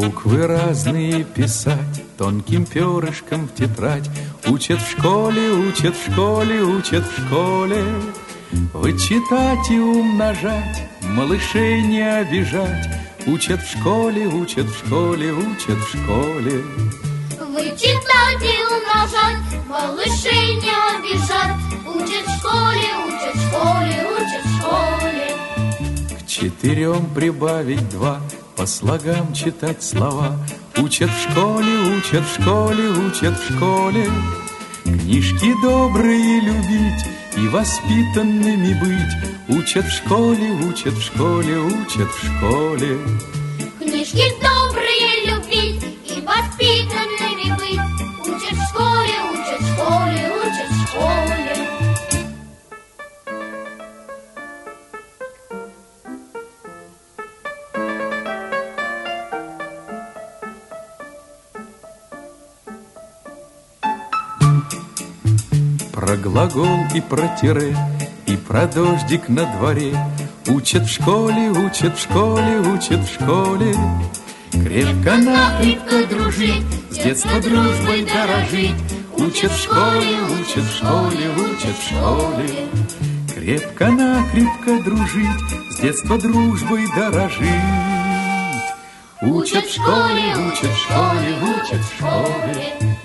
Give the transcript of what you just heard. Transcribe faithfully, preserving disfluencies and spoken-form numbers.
Буквы разные писать тонким перышком в тетрадь. Учат в школе, учат в школе, учат в школе. Вычитать и умножать, малышей не обижать. Учат в школе, учат в школе, учат в школе. Вычитать и умножать, малышей не обижать. Учат в школе, учат в школе, учат в школе. К четырем прибавить два, по слогам читать слова. Учат в школе, учат в школе, учат в школе. Книжки добрые любить и воспитанными быть. Учат в школе, учат в школе, учат в школе. Книжки добрые любить и воспитанными быть. Учат в школе, учат в школе, учат в школе. Про глагол и про тире, и про дождик на дворе. Учат в школе, учат в школе, учат в школе. Крепко-накрепко дружить, с детства дружбой дорожить. Учат в школе, учат в школе, учат в школе. Крепко-накрепко дружить, с детства дружбой дорожить. Учат в школе, учат в школе, учат в школе.